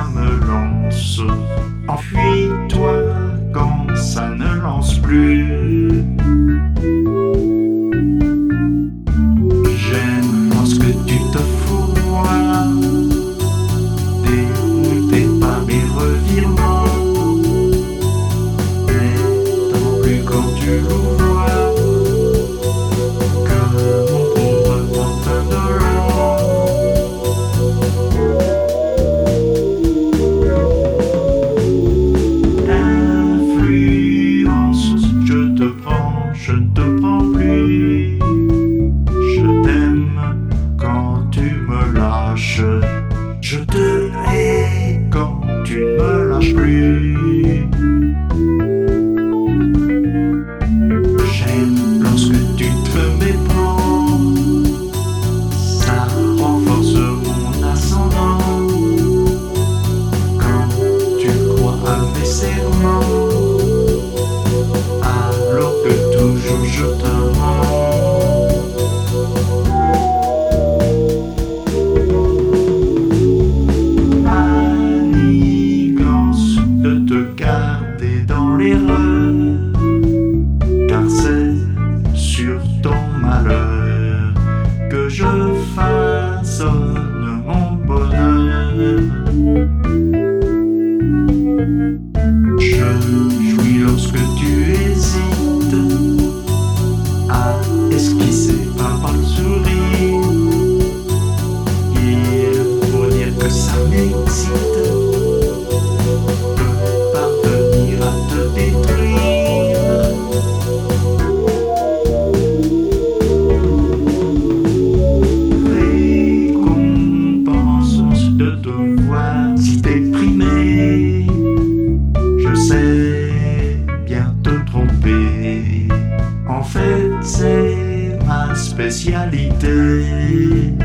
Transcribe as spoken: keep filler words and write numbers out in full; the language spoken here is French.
ça me lance. Enfuis-toi quand ça ne lance plus. J'aime lorsque tu te fourroies, dérouté par mes revirements, mais tant plus quand tu l'ouvres que mon pauvre pantin dolent. Influence, je te prends, je ne te prends plus. Je t'aime quand tu me lâches, je te hais quand tu ne me lâches plus. J'aime lorsque tu te méprends, ça renforce mon ascendant. Quand tu crois à mes serments, alors que toujours je te mens. Garder dans l'erreur, car c'est sur ton malheur que je façonne mon bonheur. Je jouis lorsque tu hésites à esquisser un pâle sourire. Il faut dire que ça m'excite de te voir si déprimé. Je sais bien te tromper, en fait c'est ma spécialité.